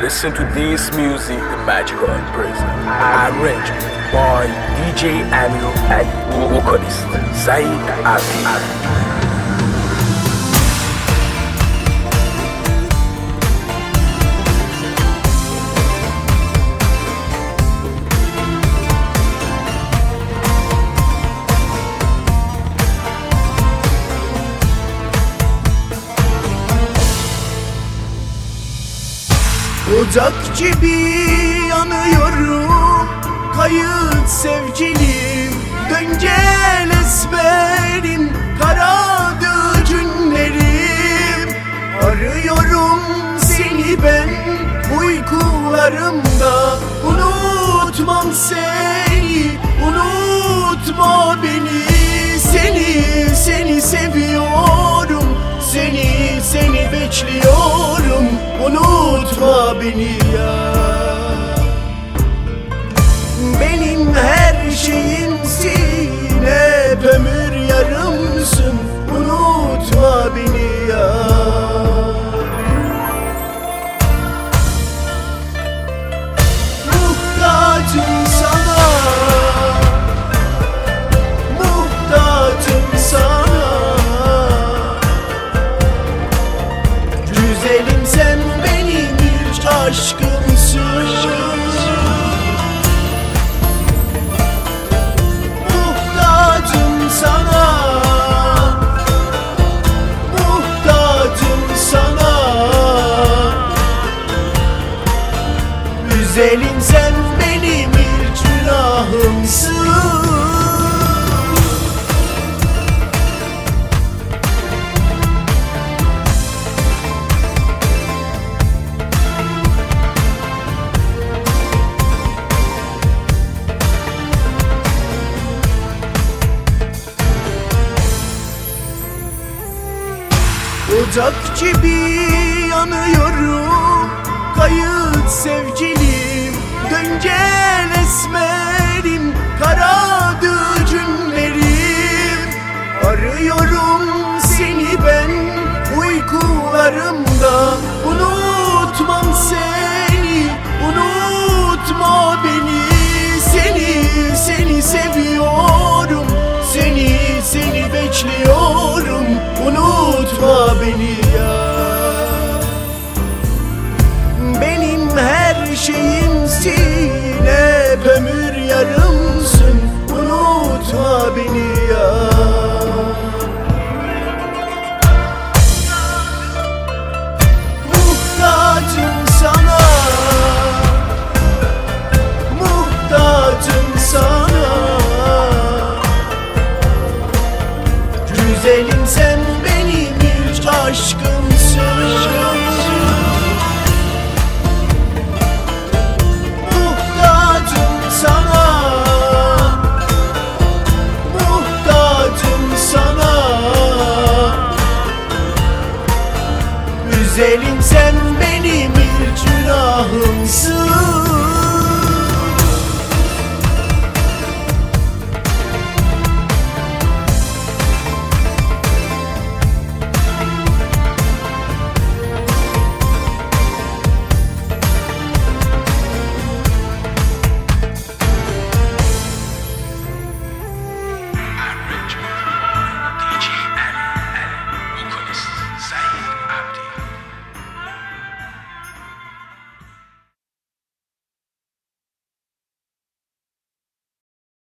listen to this music, the magical prison. Arranged by DJ Amil and vocalist Said Abi. Ocak gibi yanıyorum, kayıt sevgilim. Dön gel esmerim, karadı günlerim. Arıyorum seni ben uykularımda. Unutmam seni, unutma beni. Seni seviyorum, seni bekliyorum. Unutma beni ya. Benim her şeyimsin, hep ömür yarımsın. Unutma beni ya. Muhtacım sana, muhtacım sana. Güzelim sen benim ilk aşkımsın. Muhtacım sana, muhtacım sana. Güzelim sen benim ilk günahımsın. Ocak gibi yanıyorum, kayıt sevgilim. Dön gel esmerim, karadı günlerim. Arıyorum seni ben uykularımda. Unutmam seni, unutma beni. Seni seviyorum, seni bekliyorum. Unutma beni ya. Benim her şeyimsin, hep ömür yarımsın. Unutma beni